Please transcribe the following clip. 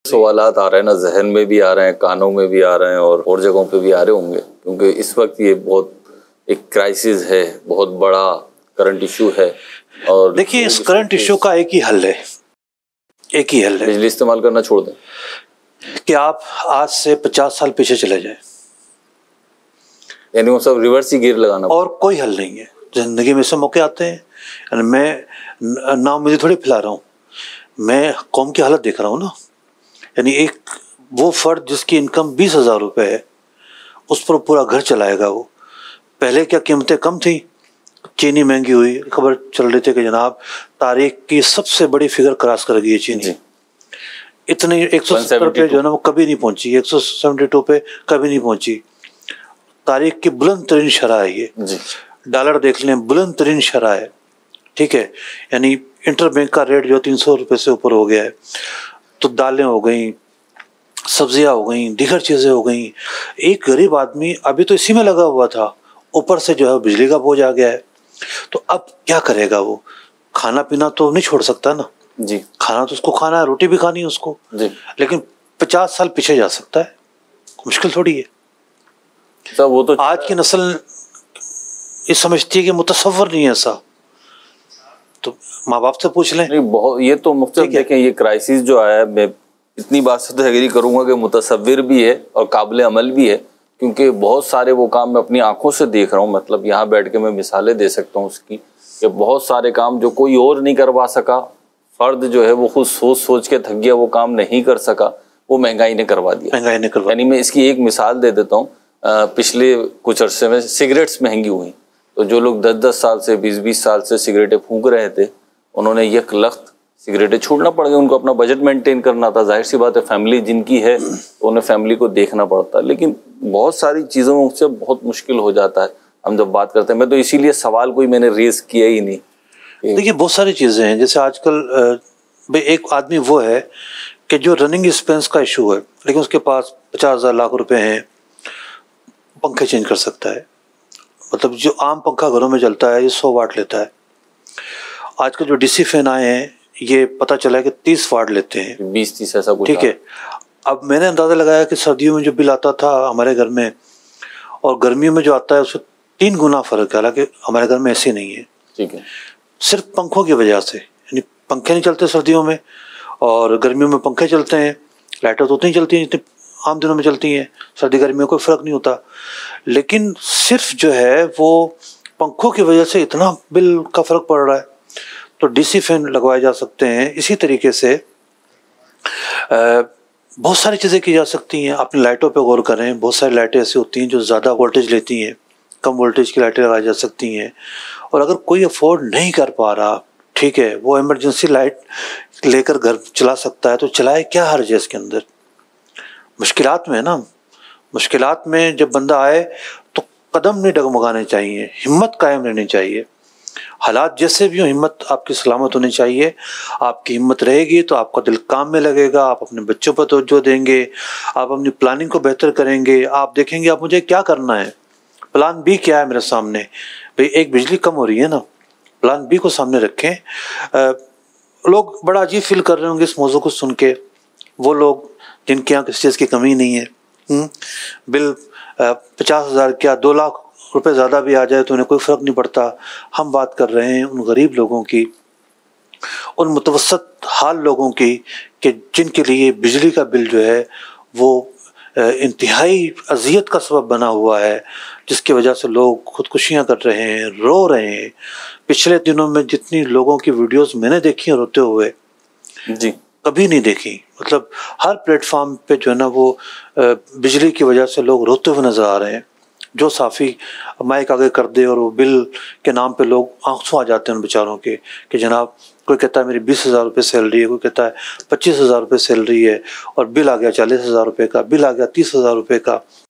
سوالات آ رہے ہیں نا، ذہن میں بھی آ رہے ہیں، کانوں میں بھی آ رہے ہیں، اور جگہوں پہ بھی آ رہے ہوں گے، کیونکہ اس وقت یہ بہت ایک کرائسس ہے، بہت بڑا کرنٹ ایشو ہے. اور دیکھیے اس کرنٹ ایشو کا ایک ہی حل ہے، بجلی استعمال کرنا چھوڑ دیں کہ آپ آج سے 50 سال پیچھے چلے جائیں، یعنی وہ سب ریورس ہی گیئر لگانا. اور کوئی حل نہیں ہے. زندگی میں سے موقع آتے ہیں، یعنی میں نا امیدی تھوڑی پھیلا رہا ہوں، میں قوم کی حالت دیکھ رہا ہوں نا. یعنی ایک وہ فرد جس کی انکم 20,000 روپے ہے، اس پر پورا گھر چلائے گا. وہ پہلے کیا قیمتیں کم تھیں، چینی مہنگی ہوئی، خبر چل رہی تھی کہ جناب تاریخ کی سب سے بڑی فگر کراس کر گئی ہے چینی. اتنے 170 روپے جو ہے نا وہ کبھی نہیں پہنچی، 172 پہ کبھی نہیں پہنچی. تاریخ کی بلند ترین شرح ہے یہ. ڈالر دیکھ لیں، بلند ترین شرح ہے. ٹھیک ہے، یعنی انٹر بینک کا ریٹ جو 300 روپے سے اوپر ہو گیا ہے. تو دالیں ہو گئیں، سبزیاں ہو گئیں، دیگر چیزیں ہو گئیں. ایک غریب آدمی ابھی تو اسی میں لگا ہوا تھا، اوپر سے جو ہے بجلی کا بوجھ آ گیا ہے. تو اب کیا کرے گا وہ؟ کھانا پینا تو نہیں چھوڑ سکتا نا. جی، کھانا تو اس کو کھانا ہے، روٹی بھی کھانی ہے اس کو. جی، لیکن 50 سال پیچھے جا سکتا ہے، مشکل تھوڑی ہے. وہ تو آج کی نسل یہ سمجھتی ہے کہ متصور نہیں ہے ایسا. تو ماں باپ سے پوچھ لیں. بہت یہ تو مختلف. دیکھیں یہ کرائسس جو آیا ہے، میں اتنی بات سے تو ایگری کروں گا کہ متصور بھی ہے اور قابل عمل بھی ہے، کیونکہ بہت سارے وہ کام میں اپنی آنکھوں سے دیکھ رہا ہوں. مطلب یہاں بیٹھ کے میں مثالیں دے سکتا ہوں اس کی، کہ بہت سارے کام جو کوئی اور نہیں کروا سکا، فرد جو ہے وہ خود سوچ سوچ کے تھک گیا، وہ کام نہیں کر سکا، وہ مہنگائی نے کروا دیا. یعنی میں اس کی ایک مثال دے دیتا ہوں. پچھلے کچھ عرصے میں سگریٹس مہنگی ہوئی، تو جو لوگ 10 سال سے 20 سال سے سگریٹیں پھونک رہے تھے، انہوں نے یک لخت سگریٹیں چھوڑنا پڑ گیا. ان کو اپنا بجٹ مینٹین کرنا تھا. ظاہر سی بات ہے، فیملی جن کی ہے تو انہیں فیملی کو دیکھنا پڑتا. لیکن بہت ساری چیزوں سے بہت مشکل ہو جاتا ہے ہم جب بات کرتے ہیں. میں تو اسی لیے سوال کوئی میں نے ریز کیا ہی نہیں. دیکھیے بہت ساری چیزیں ہیں، جیسے آج کل ایک آدمی وہ ہے کہ جو رننگ ایکسپینس کا ایشو ہے، لیکن اس کے پاس 50,000 لاکھ روپے ہیں، پنکھے چینج کر سکتا ہے. مطلب جو عام پنکھا گھروں میں چلتا ہے یہ 100 واٹ لیتا ہے. آج کل جو ڈی سی فین آئے ہیں یہ پتہ چلا ہے کہ 30 واٹ لیتے ہیں، 20-30 ایسا کچھ. ٹھیک ہے. اب میں نے اندازہ لگایا کہ سردیوں میں جو بل آتا تھا ہمارے گھر میں اور گرمیوں میں جو آتا ہے اس سے 3 گنا فرق ہے. حالانکہ ہمارے گھر میں ایسے نہیں ہے. ٹھیک ہے. صرف پنکھوں کی وجہ سے، یعنی پنکھے نہیں چلتے سردیوں میں، اور گرمیوں میں پنکھے چلتے ہیں. لائٹیں تو اتنی چلتی ہیں جتنی عام دنوں میں چلتی ہیں. سردی گرمی میں کوئی فرق نہیں ہوتا. لیکن صرف جو ہے وہ پنکھوں کی وجہ سے اتنا بل کا فرق پڑ رہا ہے. تو ڈی سی فین لگوائے جا سکتے ہیں. اسی طریقے سے بہت ساری چیزیں کی جا سکتی ہیں. اپنی لائٹوں پہ غور کریں. بہت ساری لائٹیں ایسی ہوتی ہیں جو زیادہ وولٹیج لیتی ہیں، کم وولٹیج کی لائٹیں لگائی جا سکتی ہیں. اور اگر کوئی افورڈ نہیں کر پا رہا، ٹھیک ہے، وہ ایمرجنسی لائٹ لے کر گھر چلا سکتا ہے، تو چلائے. کیا حرج ہے اس کے اندر؟ مشکلات میں نا، مشکلات میں جب بندہ آئے تو قدم نہیں ڈگمگانے چاہیے، ہمت قائم رہنی چاہیے. حالات جیسے بھی ہوں، ہمت آپ کی سلامت ہونی چاہیے. آپ کی ہمت رہے گی تو آپ کا دل کام میں لگے گا، آپ اپنے بچوں پر توجہ دیں گے، آپ اپنی پلاننگ کو بہتر کریں گے. آپ دیکھیں گے آپ مجھے کیا کرنا ہے، پلان بی کیا ہے میرے سامنے. بھئی ایک بجلی کم ہو رہی ہے نا، پلان بی کو سامنے رکھیں. لوگ بڑا عجیب فیل کر رہے ہوں گے اس موضوع کو سن کے، وہ لوگ جن کے یہاں کسی چیز کی کمی نہیں ہے. بل 50,000 کیا 2 لاکھ روپے زیادہ بھی آ جائے تو انہیں کوئی فرق نہیں پڑتا. ہم بات کر رہے ہیں ان غریب لوگوں کی، ان متوسط حال لوگوں کی، کہ جن کے لیے بجلی کا بل جو ہے وہ انتہائی اذیت کا سبب بنا ہوا ہے، جس کی وجہ سے لوگ خودکشیاں کر رہے ہیں، رو رہے ہیں. پچھلے دنوں میں جتنی لوگوں کی ویڈیوز میں نے دیکھی ہیں روتے ہوئے، جی کبھی نہیں دیکھی. مطلب ہر پلیٹ فارم پہ جو ہے نا وہ بجلی کی وجہ سے لوگ روتے ہوئے نظر آ رہے ہیں. جو صافی مائک آگے کر دے اور وہ بل کے نام پہ لوگ آنسو آ جاتے ہیں ان بیچاروں کے، کہ جناب کوئی کہتا ہے میری 20,000 روپے سیلری ہے، کوئی کہتا ہے 25,000 روپے سیلری ہے، اور بل آ گیا 40,000 روپے کا، بل آ گیا 30,000 روپے کا.